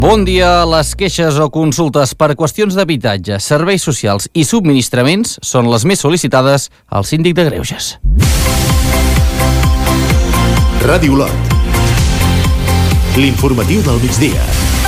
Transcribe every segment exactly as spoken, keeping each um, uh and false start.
Bon dia. Les queixes o consultes per qüestions d'habitatge, serveis socials i subministraments són les més sol·licitades al Síndic de Greuges. Ràdio Olot. L'informatiu del migdia.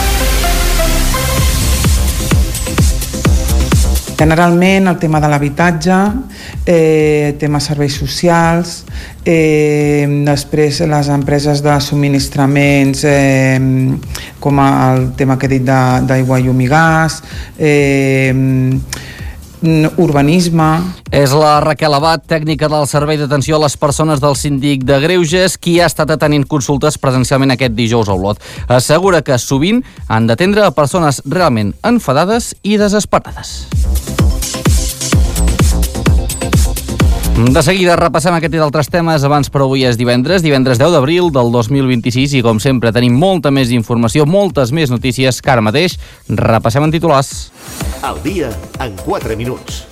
Generalment el tema de l'habitatge, eh, tema serveis socials, eh, després les empreses de subministraments, eh, com el tema que he dit d'aigua, llum i gas, eh, urbanisme. És la Raquel Abad, tècnica del Servei d'Atenció a les Persones del Síndic de Greuges, qui ha estat atenent consultes presencialment aquest dijous a Olot. Assegura que sovint han d'atendre a persones realment enfadades i desesperades. De seguida repassem aquest i d'altres temes. Abans, però, avui és divendres, divendres deu d'abril del dos mil vint-i-sis, i com sempre tenim molta més informació, moltes més notícies que ara mateix repassem en titulars. Al dia en quatre minuts.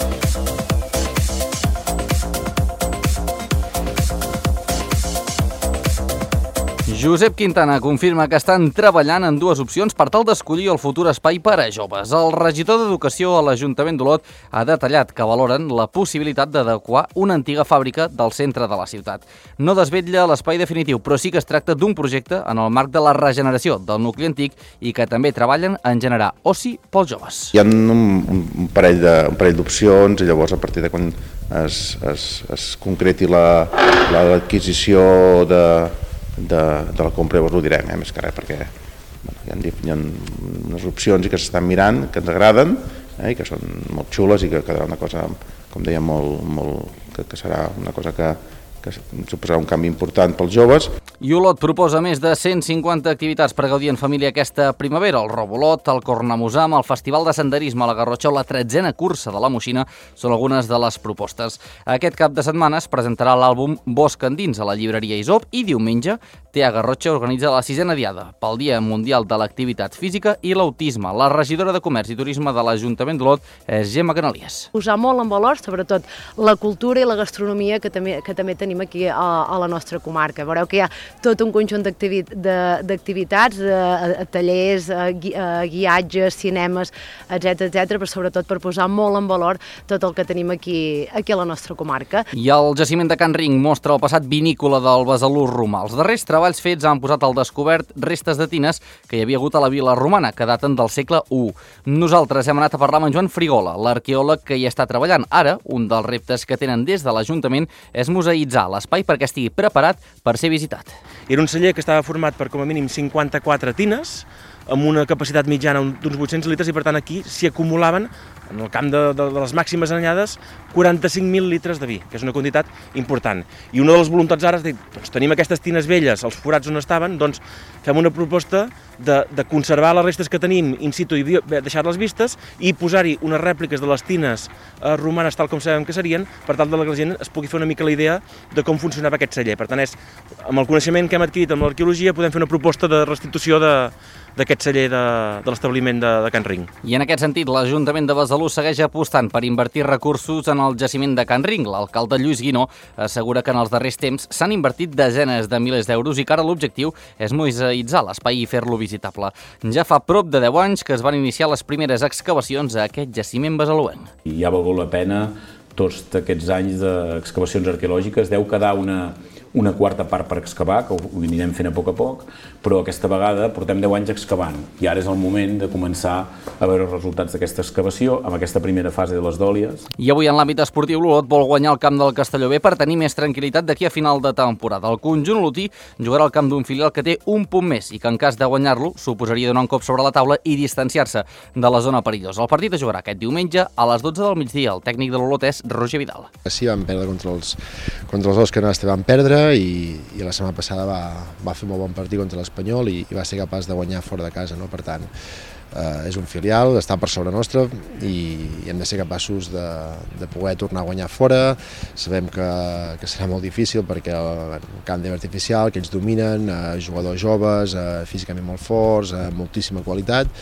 Josep Quintana confirma que estan treballant en dues opcions per tal d'escollir el futur espai per a joves. El regidor d'Educació a l'Ajuntament d'Olot ha detallat que valoren la possibilitat d'adequar una antiga fàbrica del centre de la ciutat. No desvetlla l'espai definitiu, però sí que es tracta d'un projecte en el marc de la regeneració del nucli antic i que també treballen en generar oci pels joves. Hi ha un, un parell de, un parell d'opcions i llavors a partir de quan es, es, es concreti la, la, l'adquisició de De, de la compra, llavors ho direm, eh, més que res, perquè bueno, hi, ha, hi ha unes opcions i que s'estan mirant, que ens agraden, eh, i que són molt xules i que quedarà una cosa, com deia, molt, molt, que, que serà una cosa que, que suposarà un canvi important pels joves. I Olot proposa més de cent cinquanta activitats per gaudir en família aquesta primavera. El Robolot, el Cornamusam, el Festival de Senderisme a la Garrotxa o la tretzena cursa de la Moixina són algunes de les propostes. Aquest cap de setmana es presentarà l'àlbum Bosc Endins a la llibreria Isop i diumenge T A Garrotxa organitza la sisena diada pel Dia Mundial de l'Activitat Física i l'Autisme. La regidora de Comerç i Turisme de l'Ajuntament d'Olot és Gemma Canalies. Posar molt en valor, sobretot, la cultura i la gastronomia que també, que també tenim aquí a, a la nostra comarca. Veureu que hi ha tot un conjunt d'activitats, tallers, gui, guiatges, cinemes, etcètera, etcètera, però sobretot per posar molt en valor tot el que tenim aquí, aquí a la nostra comarca. I el jaciment de Can Ring mostra el passat vinícola del Besalú romà. Els darrers treballs fets han posat al descobert restes de tines que hi havia hagut a la vila romana, que daten del segle u. Nosaltres hem anat a parlar amb en Joan Frigola, l'arqueòleg que hi està treballant. Ara, un dels reptes que tenen des de l'Ajuntament és museïtzar l'espai perquè estigui preparat per ser visitat. Era un celler que estava format per com a mínim cinquanta-quatre tines, amb una capacitat mitjana d'uns vuit-cents litres, i per tant aquí s'hi acumulaven, en el camp de, de, de les màximes anyades, quaranta-cinc mil litres de vi, que és una quantitat important. I una de les voluntats ara és dir, doncs tenim aquestes tines velles, els forats on estaven, doncs fem una proposta de, de conservar les restes que tenim in situ i deixar-les vistes i posar-hi unes rèpliques de les tines eh, romanes tal com sabem que serien, per tal que la gent es pugui fer una mica la idea de com funcionava aquest celler. Per tant, és, amb el coneixement que hem adquirit amb l'arqueologia podem fer una proposta de restitució de d'aquest celler de, de l'establiment de, de Can Ring. I en aquest sentit, l'Ajuntament de Besalú segueix apostant per invertir recursos en el jaciment de Can Ring. L'alcalde Lluís Guinó assegura que en els darrers temps s'han invertit desenes de milers d'euros i que ara l'objectiu és museïtzar l'espai i fer-lo visitable. Ja fa prop de deu anys que es van iniciar les primeres excavacions a aquest jaciment besaluenc. I ja ha valgut la pena tots aquests anys d'excavacions arqueològiques. Deu quedar una una quarta part per excavar, que ho anirem fent a poc a poc, però aquesta vegada portem deu anys excavant i ara és el moment de començar a veure els resultats d'aquesta excavació amb aquesta primera fase de les dòlies. I avui en l'àmbit esportiu l'Olot vol guanyar el camp del Castelló B per tenir més tranquil·litat d'aquí a final de temporada. El conjunt olotí jugarà al camp d'un filial que té un punt més i que en cas de guanyar-lo suposaria donar un cop sobre la taula i distanciar-se de la zona perillosa. El partit es jugarà aquest diumenge a les dotze del migdia. El tècnic de l'Olot és Roger Vidal. Sí, vam perdre contra els, contra els dos que no vam perdre i, i la setmana passada va, va fer molt bon partit contra l'Espanyol i, i va ser capaç de guanyar fora de casa, no? Per tant, eh, és un filial, està per sobre nostre i, i hem de ser capaços de, de poder tornar a guanyar fora. Sabem que, que serà molt difícil perquè el camp d'herba artificial, que ells dominen, eh, jugadors joves, eh, físicament molt forts, eh, moltíssima qualitat,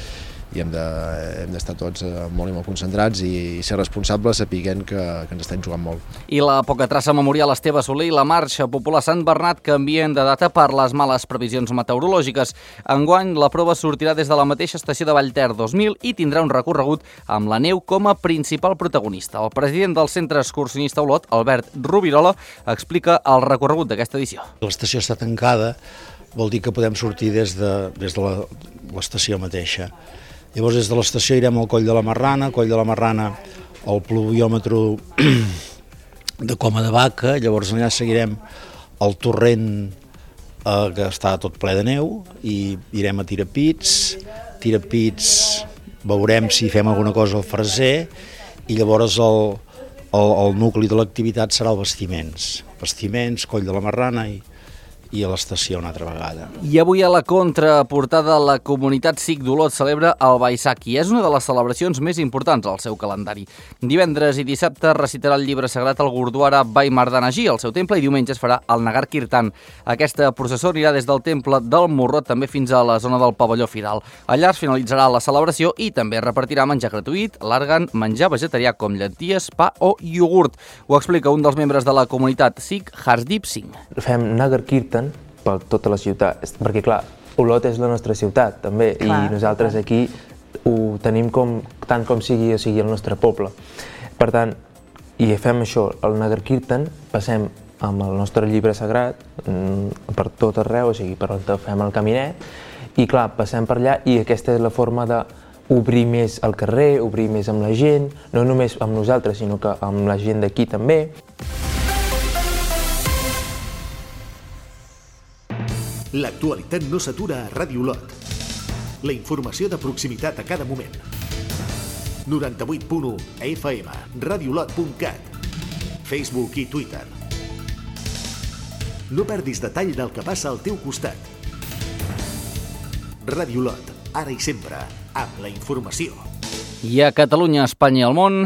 i hem d'estar de, tots molt i molt concentrats i, i ser responsables sapiguent que, que ens estem jugant molt. I la poca traça memorial Esteve Soler i la Marxa Popular Sant Bernat canvien de data per les males previsions meteorològiques. Enguany, la prova sortirà des de la mateixa estació de Vallter dos mil i tindrà un recorregut amb la neu com a principal protagonista. El president del Centre Excursionista Olot, Albert Rubirola, explica el recorregut d'aquesta edició. L'estació està tancada, vol dir que podem sortir des de, des de l'estació mateixa. Llavors, des de l'estació irem al Coll de la Marrana, Coll de la Marrana al pluviòmetre de Coma de Vaca, llavors allà seguirem el torrent eh, que està tot ple de neu i irem a Tirapits, Tirapits veurem si fem alguna cosa al Freser i llavors el, el, el nucli de l'activitat serà el Bastiments, Bastiments, Coll de la Marrana i i a l'estació una altra vegada. I avui a la contraportada la comunitat sikh d'Olot celebra el Baisakhi. És una de les celebracions més importants al seu calendari. Divendres i dissabte recitarà el llibre sagrat al Gurdwara Bhai Mardana Ji al seu temple i diumenge es farà el Nagar Kirtan. Aquesta processó anirà des del temple del Morrot també fins a la zona del pavelló Firal. Allà es finalitzarà la celebració i també repartirà menjar gratuït, l'argan, menjar vegetarià com llenties, pa o iogurt. Ho explica un dels membres de la comunitat sikh, Harsdeep Singh. Fem Nagar Kirtan per tota la ciutat, perquè clar, Olot és la nostra ciutat també, clar, i nosaltres clar. Aquí ho tenim com, tant com sigui, o sigui el nostre poble. Per tant, i fem això, el Nagar Kirtan, passem amb el nostre llibre sagrat per tot arreu, o sigui, per on fem el caminet, i clar, passem per allà i aquesta és la forma de obrir més el carrer, obrir més amb la gent, no només amb nosaltres, sinó que amb la gent d'aquí també. L'actualitat no s'atura a Ràdio Olot. La informació de proximitat a cada moment. noranta-vuit punt u F M, radiolot punt cat, Facebook i Twitter. No perdis detall del que passa al teu costat. Ràdio Olot, ara i sempre, amb la informació. I a Catalunya, Espanya i el món...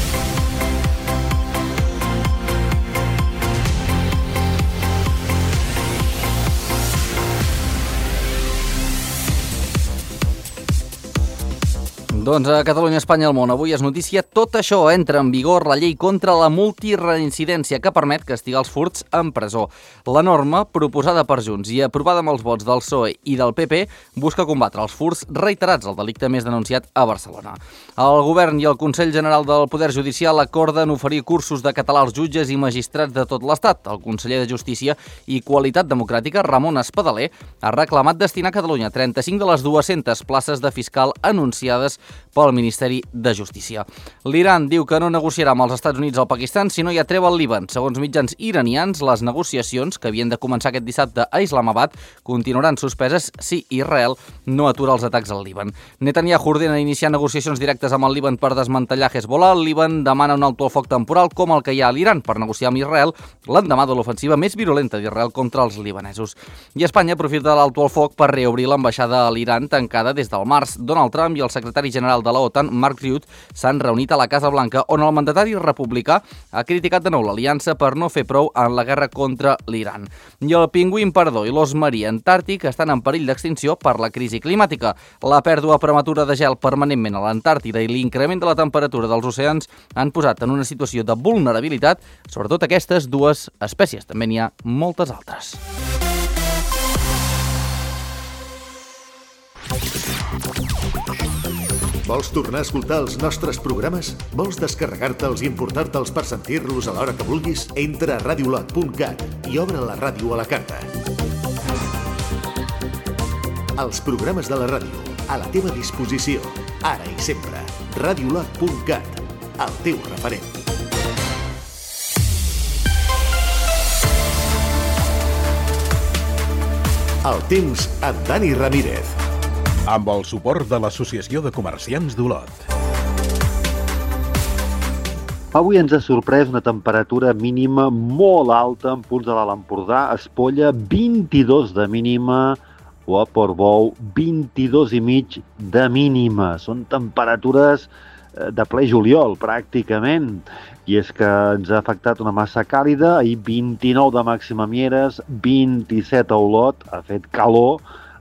Doncs a Catalunya, Espanya i el món, avui és notícia tot això. Entra en vigor la llei contra la multireincidència que permet castigar els furts en presó. La norma, proposada per Junts i aprovada amb els vots del P S O E i del P P, busca combatre els furts reiterats, el delicte més denunciat a Barcelona. El Govern i el Consell General del Poder Judicial acorden oferir cursos de català als jutges i magistrats de tot l'Estat. El conseller de Justícia i Qualitat Democràtica, Ramon Espadaler, ha reclamat destinar a Catalunya trenta-cinc de les dues-centes places de fiscal anunciades pel Ministeri de Justícia. L'Iran diu que no negociarà amb els Estats Units al Pakistan si no hi ha treva al Líban. Segons mitjans iranians, les negociacions, que havien de començar aquest dissabte a Islamabad, continuaran suspeses si Israel no atura els atacs al Líban. Netanyahu ordena iniciar negociacions directes amb el Líban per desmantellar Hezbollah. El Líban demana un alto al foc temporal com el que hi ha a l'Iran per negociar amb Israel l'endemà de l'ofensiva més virulenta d'Israel contra els libanesos. I Espanya aprofita l'alto al foc per reobrir l'ambaixada a l'Iran tancada des del març. Donald Trump i el secretari general de la OTAN, Mark Rutte, s'han reunit a la Casa Blanca, on el mandatari republicà ha criticat de nou l'aliança per no fer prou en la guerra contra l'Iran. I el pingüí emperador i l'os marí antàrtic estan en perill d'extinció per la crisi climàtica. La pèrdua prematura de gel permanentment a l'Antàrtida i l'increment de la temperatura dels oceans han posat en una situació de vulnerabilitat, sobretot aquestes dues espècies. També n'hi ha moltes altres. Vols tornar a escoltar els nostres programes? Vols descarregar-te'ls i importar-te'ls per sentir-los a l'hora que vulguis? Entra a radiolot punt cat i obre la ràdio a la carta. Els programes de la ràdio, a la teva disposició, ara i sempre. radiolot punt cat, el teu referent. El temps amb Dani Ramírez. Amb el suport de l'Associació de Comerciants d'Olot. Avui ens ha sorprès una temperatura mínima molt alta en punts de l'Alt Empordà. Espolla, vint-i-dos de mínima, o a Portbou, vint-i-dos i mig de mínima. Són temperatures de ple juliol, pràcticament. I és que ens ha afectat una massa càlida. Ahir vint-i-nou de màxima a Mieres, vint-i-set a Olot, ha fet calor.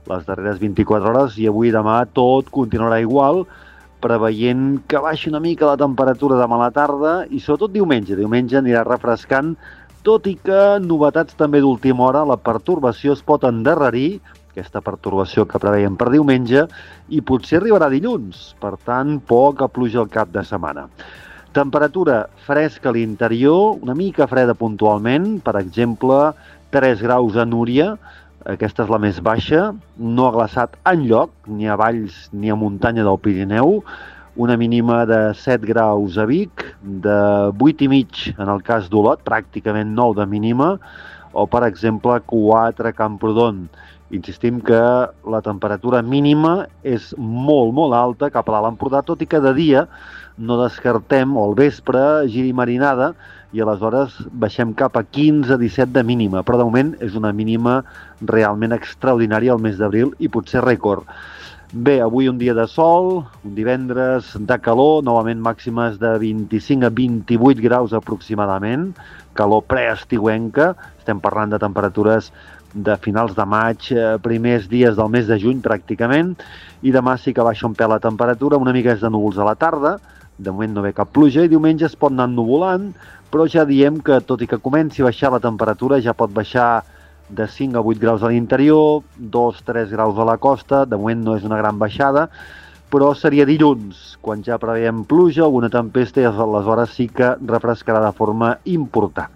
les darreres vint-i-quatre hores, i avui i demà tot continuarà igual, preveient que baixi una mica la temperatura demà a la tarda i sobretot diumenge. Diumenge anirà refrescant, tot i que novetats també d'última hora, la pertorbació es pot endarrerir, aquesta pertorbació que preveiem per diumenge, i potser arribarà dilluns, per tant, poca pluja al cap de setmana. Temperatura fresca a l'interior, una mica freda puntualment, per exemple, tres graus a Núria, aquesta és la més baixa, no ha glaçat enlloc, ni a valls ni a muntanya del Pirineu, una mínima de set graus a Vic, de vuit i mig en el cas d'Olot, pràcticament nou de mínima, o per exemple quatre a Camprodon. Insistim que la temperatura mínima és molt, molt alta cap a l'Alt Empordà, tot i que de dia no descartem, o al vespre, giri marinada, i aleshores baixem cap a quinze a disset de mínima, però de moment és una mínima realment extraordinària al mes d'abril i potser rècord. Bé, avui un dia de sol, un divendres de calor, novament màximes de vint-i-cinc a vint-i-vuit graus aproximadament, calor preestiuenca, estem parlant de temperatures de finals de maig, primers dies del mes de juny pràcticament, i demà sí que baixa un pèl la temperatura, una mica és de núvols a la tarda, de moment no ve cap pluja, i diumenge es pot anar ennuvolant, però ja diem que tot i que comenci a baixar la temperatura, ja pot baixar de cinc a vuit graus a l'interior, dos a tres graus a la costa, de moment no és una gran baixada, però seria dilluns, quan ja preveiem pluja, alguna tempesta, i aleshores sí que refrescarà de forma important.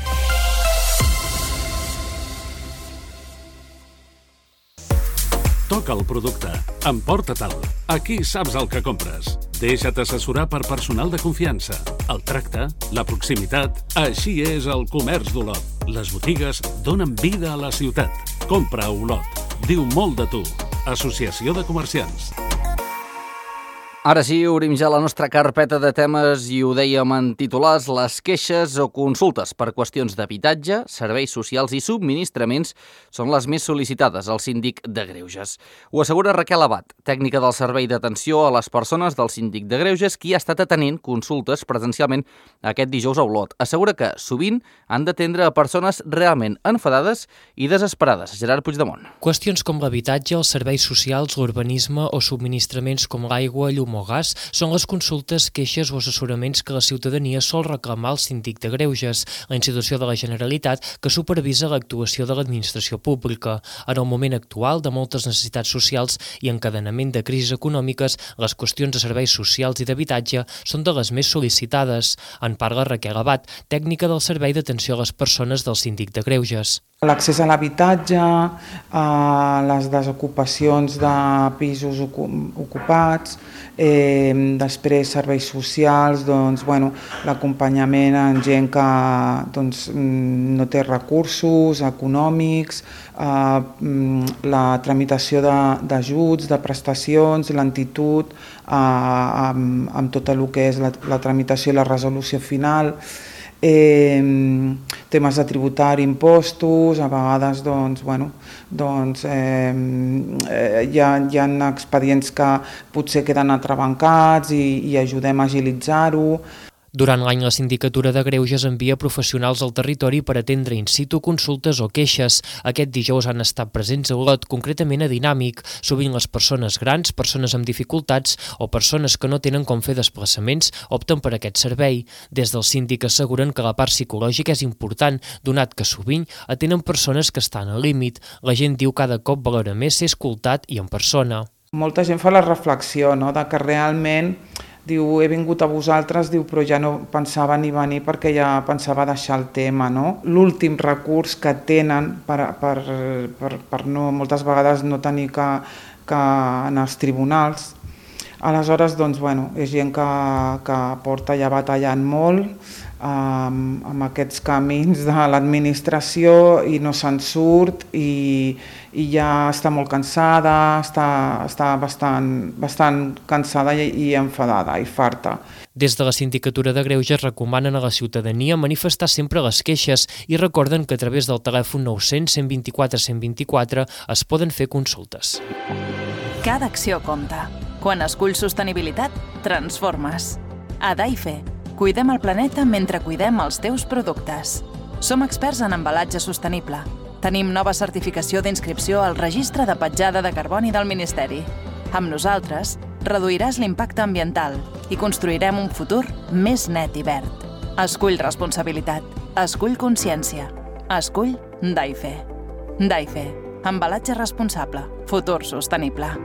Toca el producte. Emporta-te'l. Aquí saps el que compres. Deixa't assessorar per personal de confiança. El tracte, la proximitat... Així és el comerç d'Olot. Les botigues donen vida a la ciutat. Compra a Olot. Diu molt de tu. Associació de Comerciants. Ara sí, obrim ja la nostra carpeta de temes i ho dèiem en titulars, les queixes o consultes per qüestions d'habitatge, serveis socials i subministraments són les més sol·licitades al síndic de Greuges. Ho assegura Raquel Abad, tècnica del Servei d'Atenció a les Persones del síndic de Greuges, qui ha estat atenent consultes presencialment aquest dijous a Olot. Assegura que sovint han d'atendre a persones realment enfadades i desesperades. Gerard Puigdemont. Qüestions com l'habitatge, els serveis socials, l'urbanisme o subministraments com l'aigua, llum o gas són les consultes, queixes o assessoraments que la ciutadania sol reclamar al síndic de Greuges, la institució de la Generalitat que supervisa l'actuació de l'administració pública. En el moment actual de moltes necessitats socials i encadenament de crisis econòmiques, les qüestions de serveis socials i d'habitatge són de les més sol·licitades. En parla Raquel Abad, tècnica del Servei d'Atenció a les Persones del síndic de Greuges. L'accés a l'habitatge, a les desocupacions de pisos ocupats, eh, després serveis socials, doncs, bueno, l'acompanyament en gent que doncs, no té recursos econòmics, eh, la tramitació d'ajuts, de, de prestacions, lentitud, eh, amb, amb tot el que és la, la tramitació i la resolució final, Eh, temes de tributari, impostos, a vegades doncs, bueno, doncs, eh, hi, ha, hi ha expedients que potser queden atrabancats i, i ajudem a agilitzar-ho. Durant l'any, la Sindicatura de Greuges envia professionals al territori per atendre in situ consultes o queixes. Aquest dijous han estat presents a Olot, concretament a Dinàmic. Sovint les persones grans, persones amb dificultats o persones que no tenen com fer desplaçaments opten per aquest servei. Des del síndic asseguren que la part psicològica és important, donat que sovint atenen persones que estan al límit. La gent diu cada cop valora més ser escoltat i en persona. Molta gent fa la reflexió, no?, de que realment diu, he vingut a vosaltres, diu, però ja no pensava ni venir perquè ja pensava deixar el tema, no? L'últim recurs que tenen per, per, per, per no, moltes vegades no tenir que, que anar als tribunals. Aleshores, doncs, bueno, és gent que, que porta ja batallant molt amb, amb aquests camins de l'administració i no se'n surt i, i ja està molt cansada, està, està bastant, bastant cansada i, i enfadada i farta. Des de la Sindicatura de Greuges recomanen a la ciutadania manifestar sempre les queixes i recorden que a través del telèfon nou cents, cent vint-i-quatre, cent vint-i-quatre es poden fer consultes. Cada acció compta. Quan esculls sostenibilitat, transformes. A Daife, cuidem el planeta mentre cuidem els teus productes. Som experts en embalatge sostenible. Tenim nova certificació d'inscripció al Registre de Petjada de Carboni del Ministeri. Amb nosaltres, reduiràs l'impacte ambiental i construirem un futur més net i verd. Escull responsabilitat. Escull consciència. Escull Daife. Daife. Embalatge responsable. Futur sostenible.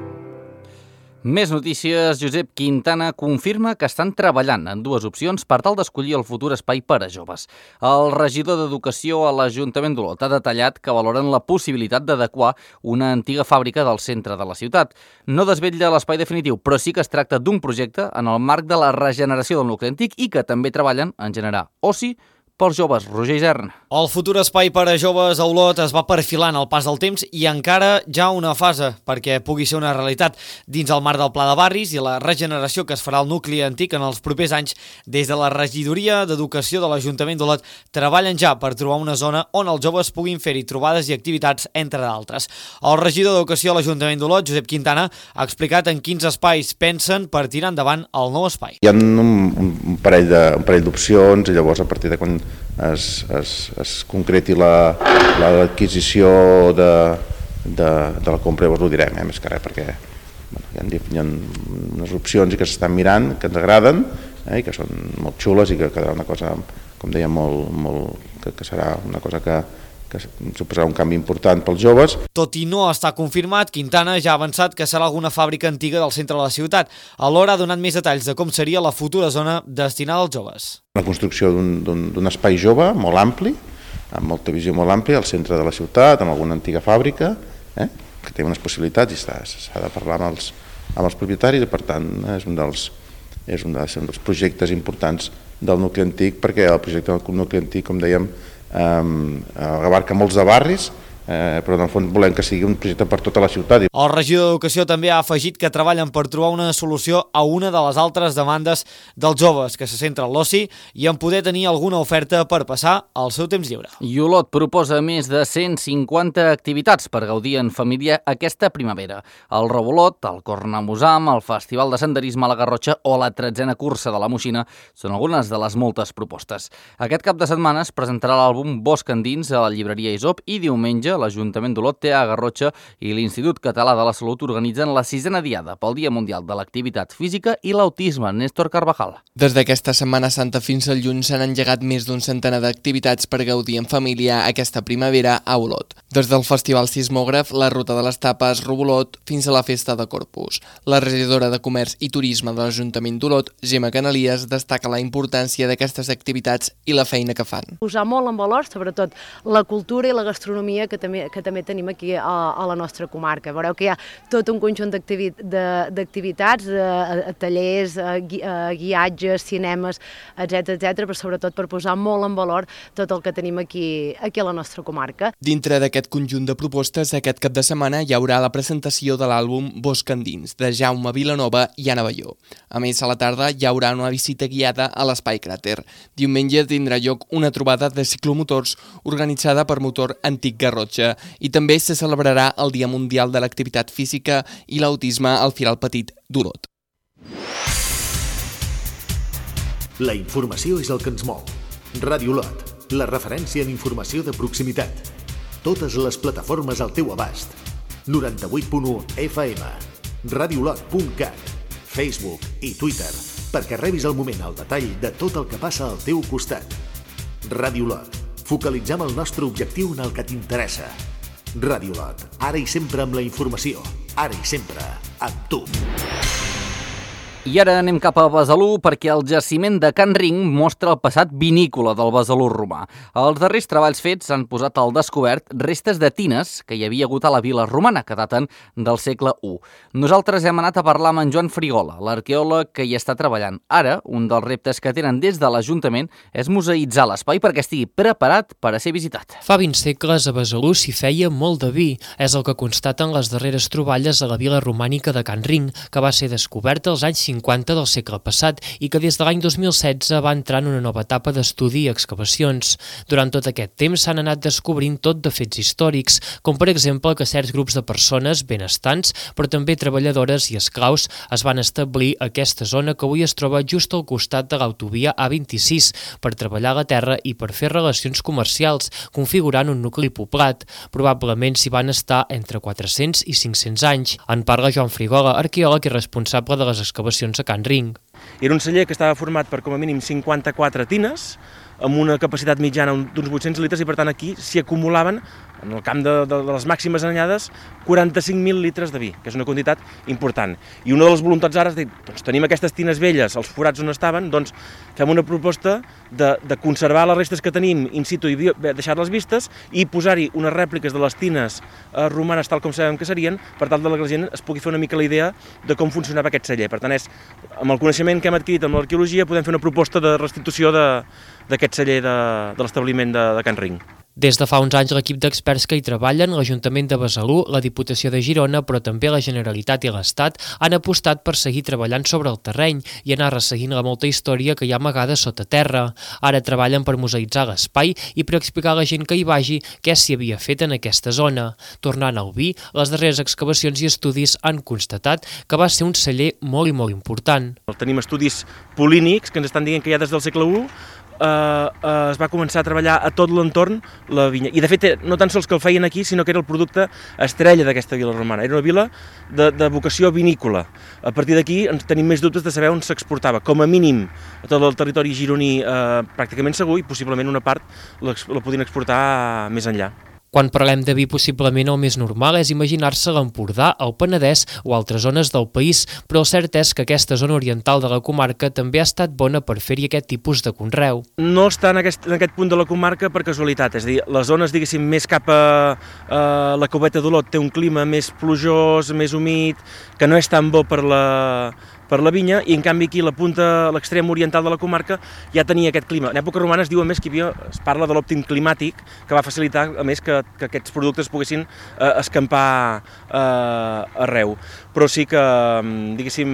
Més notícies. Josep Quintana confirma que estan treballant en dues opcions per tal d'escollir el futur espai per a joves. El regidor d'Educació a l'Ajuntament d'Olot ha detallat que valoren la possibilitat d'adequar una antiga fàbrica del centre de la ciutat. No desvetlla l'espai definitiu, però sí que es tracta d'un projecte en el marc de la regeneració del nucli antic i que també treballen en generar oci pels joves. Roger Isern. El futur espai per a joves a Olot es va perfilant al pas del temps i encara ja una fase perquè pugui ser una realitat dins el marc del Pla de Barris i la regeneració que es farà al nucli antic en els propers anys. Des de la regidoria d'Educació de l'Ajuntament d'Olot treballen ja per trobar una zona on els joves puguin fer-hi trobades i activitats, entre d'altres. El regidor d'Educació a l'Ajuntament d'Olot, Josep Quintana, ha explicat en quins espais pensen per tirar endavant el nou espai. Hi ha un, un parell de, un parell d'opcions i llavors a partir de quan es, es, es concreti l'adquisició la, de, de, de la compra, llavors ho direm, eh, més que res, perquè bueno, hi, ha, hi ha unes opcions que s'estan mirant, que ens agraden, eh, i que són molt xules i que quedarà una cosa, com deia, molt, molt, que, que serà una cosa que, que suposarà un canvi important pels joves. Tot i no està confirmat, Quintana ja ha avançat que serà alguna fàbrica antiga del centre de la ciutat. Alhora ha donat més detalls de com seria la futura zona destinada als joves. La construcció d'un espai jove molt ampli, amb molta visió molt àmplia, al centre de la ciutat, amb alguna antiga fàbrica, eh, que té unes possibilitats i s'ha de parlar amb els, amb els propietaris i per tant és un dels, és un dels, un dels projectes importants del nucli antic, perquè el projecte del nucli antic, com dèiem, eh, abarca molts de barris, eh, però en el fons volem que sigui un projecte per tota la ciutat. El regidor d'Educació també ha afegit que treballen per trobar una solució a una de les altres demandes dels joves, que se centra en l'oci i en poder tenir alguna oferta per passar el seu temps lliure. I Olot proposa més de cent cinquanta activitats per gaudir en família aquesta primavera. El Rebolot, el Cornamusam, el Festival de Senderisme a la Garrotxa o la tretzena cursa de la Moixina són algunes de les moltes propostes. Aquest cap de setmana es presentarà l'àlbum Bosc Endins a la llibreria Isop i diumenge l'Ajuntament d'Olot té a Garrotxa i l'Institut Català de la Salut organitzen la sisena diada pel Dia Mundial de l'Activitat Física i l'Autisme. Néstor Carvajal. Des d'aquesta Setmana Santa fins al juny s'han engegat més d'un centenar d'activitats per gaudir en família aquesta primavera a Olot. Des del Festival Sismògraf, la Ruta de les Tapes, Robolot, fins a la Festa de Corpus. La regidora de Comerç i Turisme de l'Ajuntament d'Olot, Gemma Canalies, destaca la importància d'aquestes activitats i la feina que fan. Posar molt en valor, sobretot, la cultura i la gastronomia que també, que també tenim aquí a, a la nostra comarca. Veureu que hi ha tot un conjunt d'activitats, tallers, gui, guiatges, cinemes, etcètera, etcètera, però sobretot per posar molt en valor tot el que tenim aquí, aquí a la nostra comarca. Dintre d'aquest conjunt de propostes, aquest cap de setmana hi haurà la presentació de l'àlbum Bosc Endins, de Jaume Vilanova i Anna Balló. A més, a la tarda hi haurà una visita guiada a l'Espai Cràter. Diumenge tindrà lloc una trobada de ciclomotors organitzada per Motor Antic Garrotxa i també se celebrarà el Dia Mundial de l'Activitat Física i l'Autisme al Firal Petit d'Olot. La informació és el que ens mou. Ràdio Olot, la referència en informació de proximitat. Totes les plataformes al teu abast. noranta-vuit punt u F M, radiolot punt cat, Facebook i Twitter, perquè rebis al moment el detall de tot el que passa al teu costat. Ràdio Olot. Focalitzem el nostre objectiu en el que t'interessa. Ràdio Olot, ara i sempre amb la informació, ara i sempre amb tu. I ara anem cap a Besalú perquè el jaciment de Can Ring mostra el passat vinícola del Besalú romà. Els darrers treballs fets han posat al descobert restes de tines que hi havia hagut a la vila romana, que daten del segle u. Nosaltres hem anat a parlar amb en Joan Frigola, l'arqueòleg que hi està treballant. Ara, un dels reptes que tenen des de l'Ajuntament és museïtzar l'espai perquè estigui preparat per a ser visitat. Fa vint segles a Besalú s'hi feia molt de vi. És el que constaten les darreres troballes a la vila romànica de Can Ring, que va ser descoberta als anys cinquanta cinquanta del segle passat i que des de l'any dos mil setze va entrar en una nova etapa d'estudi i excavacions. Durant tot aquest temps s'han anat descobrint tot de fets històrics, com per exemple que certs grups de persones benestants, però també treballadores i esclaus, es van establir a aquesta zona que avui es troba just al costat de l'autovia A vint-i-sis per treballar la terra i per fer relacions comercials, configurant un nucli poblat. Probablement s'hi van estar entre quatre-cents i cinc-cents anys. En parla Joan Frigola, arqueòleg i responsable de les excavacions a Can Ring. Era un celler que estava format per com a mínim cinquanta-quatre tines, amb una capacitat mitjana d'uns vuit-cents litres, i per tant aquí s'hi acumulaven, en el camp de, de, de les màximes anyades, quaranta-cinc mil litres de vi, que és una quantitat important. I una de les voluntats ara és dir, doncs tenim aquestes tines velles, els forats on estaven, doncs fem una proposta de, de conservar les restes que tenim in situ i deixar-les vistes i posar-hi unes rèpliques de les tines eh, romanes tal com sabem que serien, per tal que la gent es pugui fer una mica la idea de com funcionava aquest celler. Per tant, és, amb el coneixement que hem adquirit amb l'arqueologia podem fer una proposta de restitució d'aquest celler de, de l'establiment de, de Can Ring. Des de fa uns anys l'equip d'experts que hi treballen, l'Ajuntament de Besalú, la Diputació de Girona, però també la Generalitat i l'Estat, han apostat per seguir treballant sobre el terreny i anar resseguint la molta història que hi ha amagada sota terra. Ara treballen per museïtzar l'espai i per explicar a la gent que hi vagi què s'hi havia fet en aquesta zona. Tornant al vi, les darreres excavacions i estudis han constatat que va ser un celler molt i molt important. Tenim estudis polínics que ens estan dient que ja des del segle u Uh, uh, es va començar a treballar a tot l'entorn la vinya. I de fet, no tan sols que el feien aquí, sinó que era el producte estrella d'aquesta vila romana. Era una vila de, de vocació vinícola. A partir d'aquí tenim més dubtes de saber on s'exportava. Com a mínim, a tot el territori gironí uh, pràcticament segur, i possiblement una part la, la podien exportar més enllà. Quan parlem de vi, possiblement el més normal és imaginar-se l'Empordà, el Penedès o altres zones del país, però el cert és que aquesta zona oriental de la comarca també ha estat bona per fer-hi aquest tipus de conreu. No està en aquest, en aquest punt de la comarca per casualitat, és a dir, les zones, diguéssim, més cap a, a la Cubeta d'Olot té un clima més plujós, més humit, que no és tan bo per la... per la vinya, i en canvi aquí la punta, l'extrem oriental de la comarca ja tenia aquest clima. En època romana es diu a més que hi havia, es parla de l'òptim climàtic, que va facilitar a més que, que aquests productes poguessin eh, escampar eh, arreu. Però sí que, diguéssim,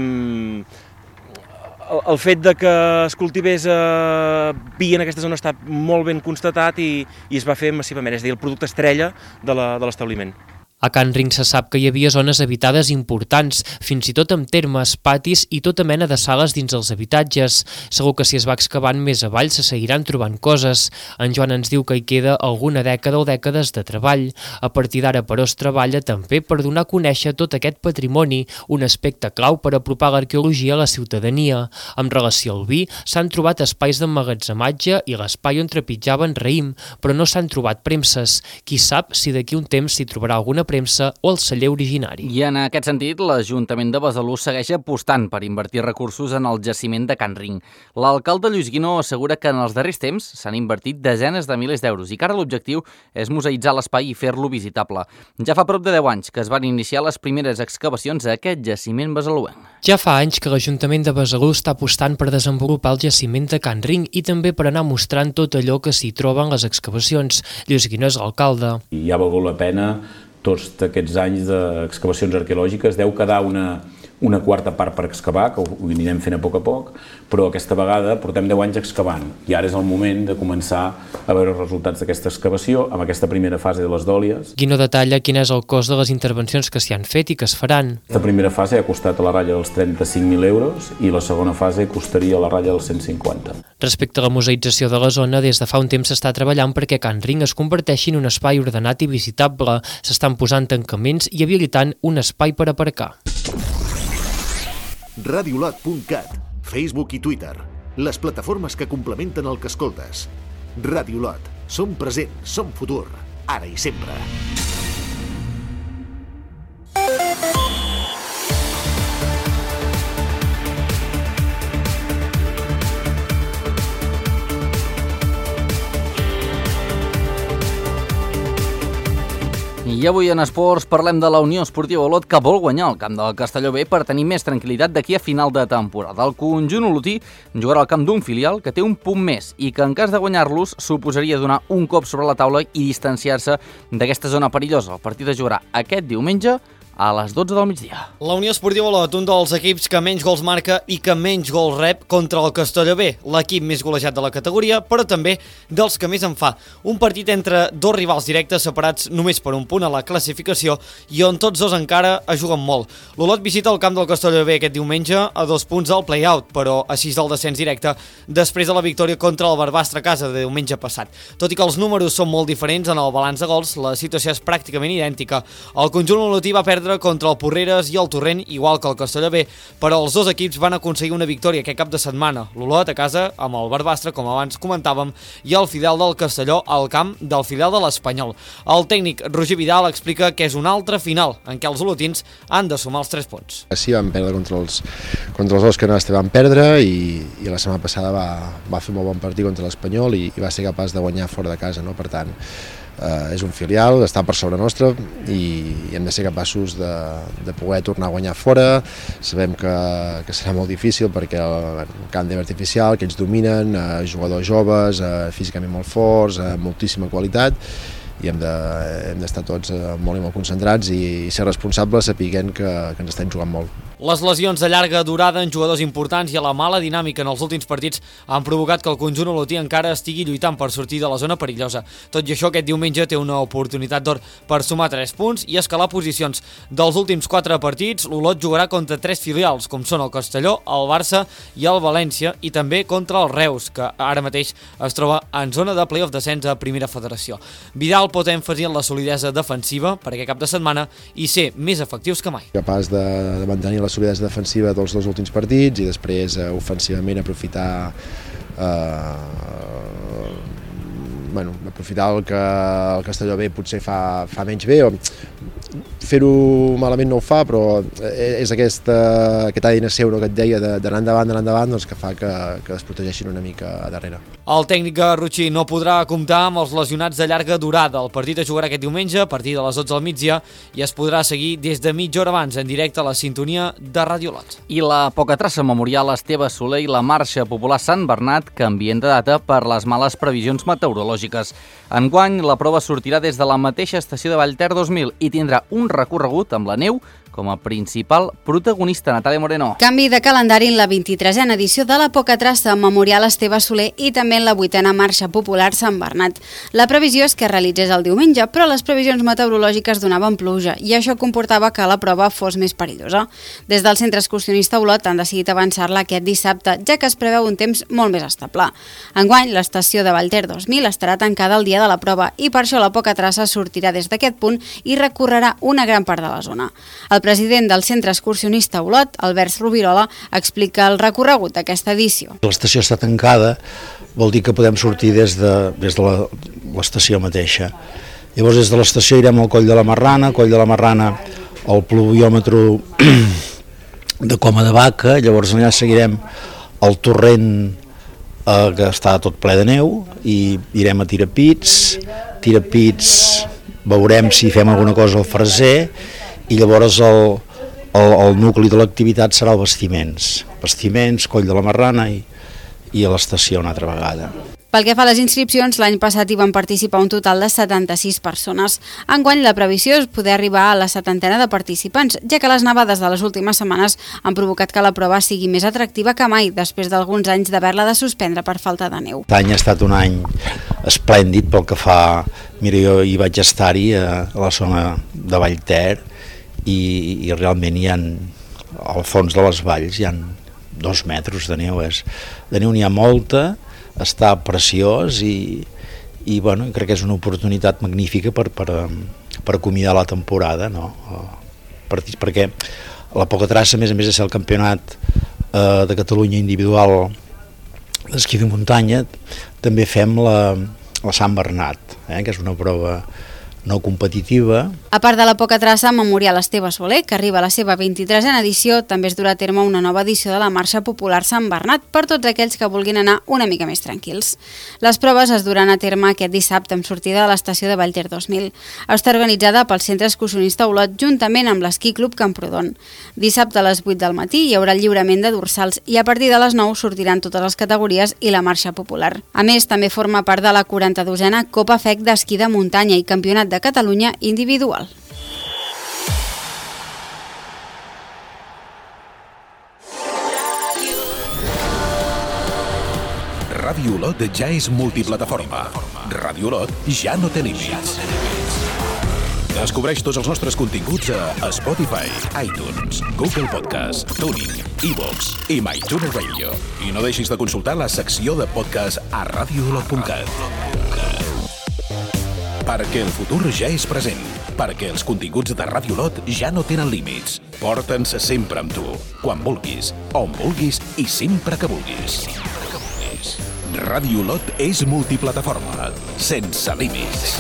el, el fet de que es cultivés eh, vi en aquesta zona està molt ben constatat i, i es va fer massivament, és a dir, el producte estrella de l'establiment. A Can Ring se sap que hi havia zones habitades importants, fins i tot amb termes, patis i tota mena de sales dins els habitatges. Segur que si es va excavant més avall se seguiran trobant coses. En Joan ens diu que hi queda alguna dècada o dècades de treball. A partir d'ara, però, es treballa també per donar a conèixer tot aquest patrimoni, un aspecte clau per apropar l'arqueologia a la ciutadania. Amb relació al vi, s'han trobat espais d'emmagatzematge i l'espai on trepitjaven raïm, però no s'han trobat premses. Qui sap si d'aquí un temps s'hi trobarà alguna premsa o el celler originari. I en aquest sentit, l'Ajuntament de Besalú segueix apostant per invertir recursos en el jaciment de Can Ring. L'alcalde Lluís Guinó assegura que en els darrers temps s'han invertit desenes de milers d'euros i que ara l'objectiu és museïtzar l'espai i fer-lo visitable. Ja fa prop de deu anys que es van iniciar les primeres excavacions a aquest jaciment besaluenc. Ja fa anys que l'Ajuntament de Besalú està apostant per desenvolupar el jaciment de Can Ring i també per anar mostrant tot allò que s'hi troba en les excavacions. Lluís Guinó és l'alcalde. I ha valgut la pena tots aquests anys d'excavacions arqueològiques. Deu quedar una, una quarta part per excavar, que ho anirem fent a poc a poc, però aquesta vegada portem deu anys excavant i ara és el moment de començar a veure els resultats d'aquesta excavació amb aquesta primera fase de les dòlies. Guinó detalla quin és el cost de les intervencions que s'hi han fet i que es faran. Aquesta primera fase ha costat a la ratlla dels trenta-cinc mil euros i la segona fase costaria a la ratlla dels cent cinquanta. Respecte a la museïtzació de la zona, des de fa un temps s'està treballant perquè Can Ring es converteixi en un espai ordenat i visitable. S'estan posant tancaments i habilitant un espai per aparcar. radiolot punt cat, Facebook i Twitter, les plataformes que complementen el que escoltes. Radiolot, som present, som futur, ara i sempre. I avui en esports parlem de la Unió Esportiva Olot, que vol guanyar el camp del Castelló B per tenir més tranquil·litat d'aquí a final de temporada. El conjunt olotí jugarà al camp d'un filial que té un punt més i que en cas de guanyar-los suposaria donar un cop sobre la taula i distanciar-se d'aquesta zona perillosa. El partit es jugarà aquest diumenge a les dotze del migdia. La Unió Esportiva Olot, un dels equips que menys gols marca i que menys gols rep contra el Castelló B, l'equip més golejat de la categoria, però també dels que més en fa. Un partit entre dos rivals directes separats només per un punt a la classificació i on tots dos encara es juguen molt. L'Olot visita el camp del Castelló B aquest diumenge a dos punts al play-out, però a sis del descens directe després de la victòria contra el Barbastre a casa de diumenge passat. Tot i que els números són molt diferents en el balanç de gols, la situació és pràcticament idèntica. El conjunt olotí va perdre contra el Porreres i el Torrent, igual que el Castelló B, però els dos equips van aconseguir una victòria aquest cap de setmana. L'Olot a casa amb el Barbastre, com abans comentàvem, i el filial del Castelló al camp del filial de l'Espanyol. El tècnic Roger Vidal explica que és un altre final en què els olotins han de sumar els tres punts. Sí, vam perdre contra els, contra els dos que no van perdre i, i la setmana passada va, va fer un molt bon partit contra l'Espanyol i, i va ser capaç de guanyar fora de casa, no? Per tant, eh, és un filial, està per sobre nostre i, i hem de ser capaços de, de poder tornar a guanyar fora. Sabem que, que serà molt difícil perquè el, el camp d'herba artificial, que ells dominen, eh, jugadors joves, eh, físicament molt forts, eh, moltíssima qualitat, i hem d'estar de, tots molt i molt concentrats i, i ser responsables sapiguent que, que ens estem jugant molt. Les lesions de llarga durada en jugadors importants i a la mala dinàmica en els últims partits han provocat que el conjunt olotí encara estigui lluitant per sortir de la zona perillosa. Tot i això, aquest diumenge té una oportunitat d'or per sumar tres punts i escalar posicions. Dels últims quatre partits, l'Olot jugarà contra tres filials, com són el Castelló, el Barça i el València, i també contra el Reus, que ara mateix es troba en zona de play-off descens a Primera Federació. Vidal pot èmfasi en la solidesa defensiva per aquest cap de setmana i ser més efectius que mai. Capaç de, de mantenir la solidesa defensiva dels dos últims partits i després eh, ofensivament aprofitar eh, bueno, aprofitar el que el Castelló B potser fa, fa menys bé, o fer-ho malament no ho fa, però és aquesta, aquest A D N seu que et deia d'anar endavant, d'anar endavant, doncs que fa que, que es protegeixin una mica a darrere. El tècnic Garrotxí no podrà comptar amb els lesionats de llarga durada. El partit es jugarà aquest diumenge a partir de les dotze del migdia i es podrà seguir des de mitja hora abans en directe a la sintonia de Ràdio Olot. I la Pocatraça Memorial Esteve Soler i la Marxa Popular Sant Bernat canvien de data per les males previsions meteorològiques. Enguany, la prova sortirà des de la mateixa estació de Vallter dos mil i tindrà un recorregut amb la neu com a principal protagonista. Natàlia Moreno. Canvi de calendari en la vint-i-tresena edició de la Pocatraça Memorial Esteve Soler i també en la vuitena Marxa Popular Sant Bernat. La previsió és que es realitzés el diumenge, però les previsions meteorològiques donaven pluja i això comportava que la prova fos més perillosa. Des del Centre Excursionista Olot han decidit avançar-la aquest dissabte, ja que es preveu un temps molt més estable. Enguany, l'estació de Vallter dos mil estarà tancada el dia de la prova i per això la Pocatraça sortirà des d'aquest punt i recorrerà una gran part de la zona. El president del Centre Excursionista Olot, Albert Rubirola, explica el recorregut d'aquesta edició. L'estació està tancada, vol dir que podem sortir des de, des de l'estació mateixa. Llavors des de l'estació irem al Coll de la Marrana, Coll de la Marrana al pluviòmetre de Coma de Vaca, llavors allà seguirem el torrent eh, que està tot ple de neu i irem a Tirapits, Tirapits veurem si fem alguna cosa al Freser i llavors el, el, el nucli de l'activitat serà el Vestiments, Vestiments, Coll de la Marrana i, i a l'estació una altra vegada. Pel que fa a les inscripcions, l'any passat hi van participar un total de setanta-sis persones. Enguany la previsió és poder arribar a la setantena de participants, ja que les nevades de les últimes setmanes han provocat que la prova sigui més atractiva que mai, després d'alguns anys d'haver-la de suspendre per falta de neu. L'any ha estat un any esplèndid pel que fa... Mira, jo hi vaig estar-hi a la zona de Vallter i, i realment hi ha, al fons de les valls hi ha dos metres de neu. És, de neu n'hi ha molta, està preciós i, i bueno, crec que és una oportunitat magnífica per, per, per acomiadar la temporada, no? Per, perquè la Pocatraça, a més a més de ser el campionat eh, de Catalunya individual d'esquí de muntanya, també fem la, la Sant Bernat, eh, que és una prova no competitiva. A part de la Pocatraça Memorial Esteve Soler, que arriba a la seva vint-i-tresena edició, també es durà a terme una nova edició de la Marxa Popular Sant Bernat per tots aquells que vulguin anar una mica més tranquils. Les proves es duran a terme aquest dissabte amb sortida de l'estació de Vallter dos mil. Està organitzada pel Centre Excursionista Olot juntament amb l'Esquí Club Camprodon. Dissabte a les vuit del matí hi haurà el lliurament de dorsals i a partir de les nou sortiran totes les categories i la Marxa Popular. A més, també forma part de la quaranta-dosena Copa F E C d'esquí de muntanya i Campionat de Catalunya individual. Ràdio Olot ja és multiplataforma. Ràdio Olot ja no té límits. Descobreix tots els nostres continguts a Spotify, iTunes, Google Podcast, TuneIn, iVoox i MyTuner Radio. I no deixis de consultar la secció de podcast a radio olot punt cat. Perquè el futur ja és present. Perquè els continguts de Ràdio Olot ja no tenen límits. Porta'ns sempre amb tu, quan vulguis, on vulguis i sempre que vulguis. Ràdio Olot és multiplataforma, sense límits.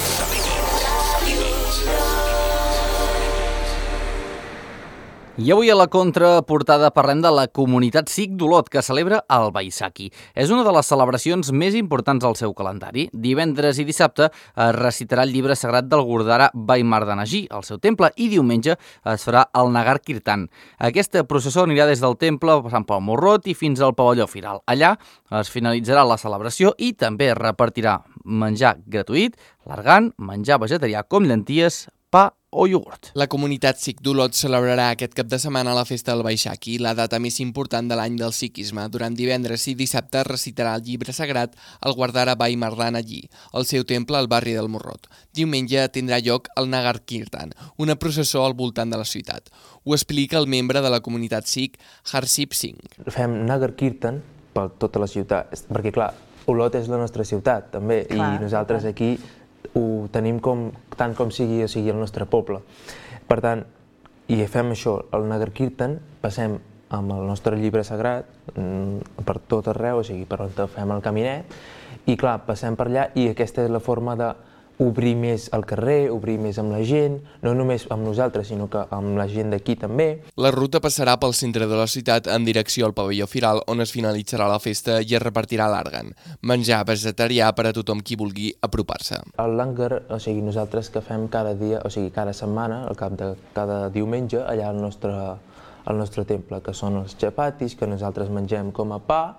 I avui a la contraportada parlem de la comunitat sikh d'Olot, que celebra el Baisakhi. És una de les celebracions més importants al seu calendari. Divendres i dissabte es recitarà el llibre sagrat del Gurdwara Bhai Mardana Ji al seu temple i diumenge es farà el Nagar Kirtan. Aquesta processó anirà des del temple passant pel Morrot i fins al pavelló Firal. Allà es finalitzarà la celebració i també es repartirà menjar gratuït, l'argan, menjar vegetarià com llenties, pa o iogurt. La comunitat sikh d'Olot celebrarà aquest cap de setmana la festa del Baisakhi, la data més important de l'any del sikhisme. Durant divendres i dissabte recitarà el llibre sagrat el Gurdwara Bhai Mardana Ji, al seu temple al barri del Morrot. Diumenge tindrà lloc el Nagar Kirtan, una processó al voltant de la ciutat. Ho explica el membre de la comunitat sikh, Harsip Singh. Fem Nagar Kirtan per tota la ciutat, perquè clar, Olot és la nostra ciutat també, clar, i nosaltres clar. Aquí ho tenim com, tant com sigui, o sigui el nostre poble. Per tant, i fem això, el Nagar Kirtan, passem amb el nostre llibre sagrat per tot arreu, o sigui, per on fem el caminet, i clar, passem per allà i aquesta és la forma de obrir més al carrer, obrir més amb la gent, no només amb nosaltres, sinó que amb la gent d'aquí també. La ruta passarà pel centre de la ciutat en direcció al pavelló Firal, on es finalitzarà la festa i es repartirà l'argan, menjar vegetarià per a tothom qui vulgui apropar-se. El langar, o sigui, nosaltres que fem cada dia, o sigui, cada setmana, al cap de cada diumenge, allà al nostre al nostre temple, que són els chapatis, que nosaltres mengem com a pa,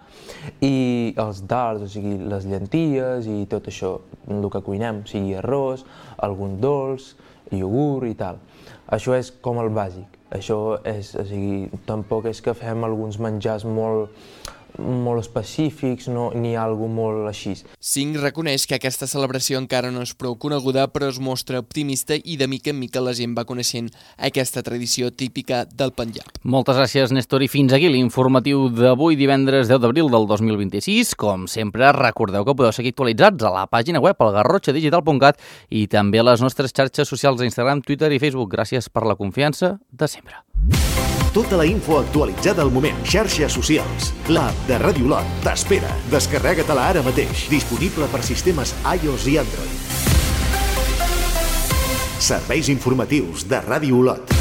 i els dals, o sigui, les llenties i tot això, el que cuinem, o sigui, arròs, algun dolç, iogurt i tal. Això és com el bàsic. Això és, o sigui, tampoc és que fem alguns menjars molt molt específics, no, ni alguna molt així. Singh reconeix que aquesta celebració encara no és prou coneguda, però es mostra optimista i de mica en mica la gent va coneixent aquesta tradició típica del Panjab. Moltes gràcies, Néstor, i fins aquí l'informatiu d'avui, divendres deu d'abril del dos mil vint-i-sis. Com sempre, recordeu que podeu seguir actualitzats a la pàgina web al garrotxa digital punt cat i també a les nostres xarxes socials d'Instagram, Twitter i Facebook. Gràcies per la confiança de sempre. Tota la info actualitzada al moment. Xarxes socials. L'app de Ràdio Olot t'espera. Descarrega-te-la ara mateix. Disponible per sistemes iOS i Android. Serveis informatius de Ràdio Olot.